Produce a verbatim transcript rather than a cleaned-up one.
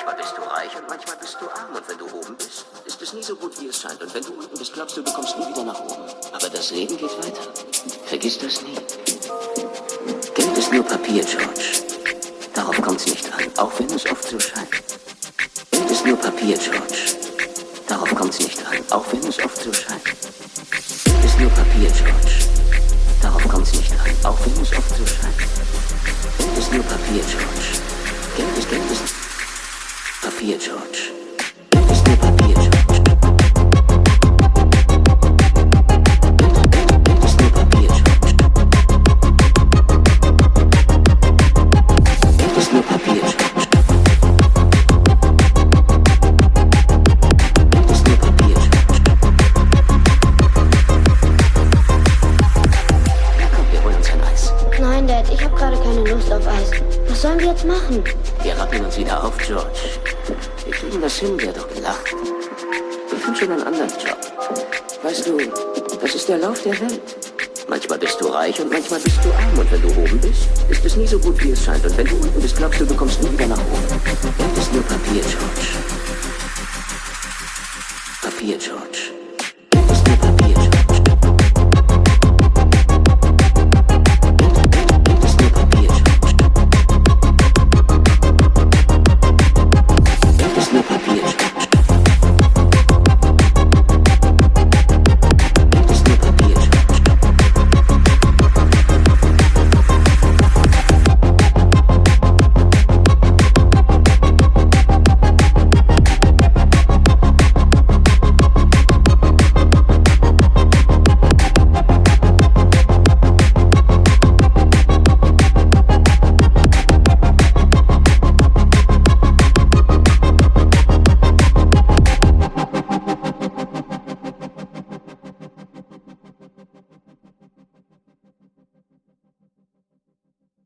Manchmal bist du reich und manchmal bist du arm. Und wenn du oben bist, ist es nie so gut, wie es scheint. Und wenn du unten bist, glaubst du, du kommst nie wieder nach oben. Aber das Leben geht weiter. Vergiss das nie. Geld ist nur Papier, George. Darauf kommt's nicht an, auch wenn es oft so scheint. Geld ist nur Papier, George. Darauf kommt's nicht an, auch wenn es oft so scheint. Geld ist nur Papier, George. Darauf kommt's nicht an, auch wenn es oft so scheint. Geld ist nur Papier, George. Geld ist, Geld ist Papier, George. Geld ist nur Papier, George. Geld ist nur Papier, George. Geld ist nur Papier, George. Geld ist nur Papier, George. Na komm, wir holen uns ein Eis. Nein, Dad, ich habe gerade keine Lust auf Eis. Was sollen wir jetzt machen? Wir rappeln uns wieder auf, George. Wir kriegen das hin, wer doch gelacht. Wir finden schon einen anderen Job. Weißt du, das ist der Lauf der Welt. Manchmal bist du reich und manchmal bist du arm. Und wenn du oben bist, ist es nie so gut, wie es scheint. Und wenn du unten bist, glaubst du, du kommst nie wieder nach oben.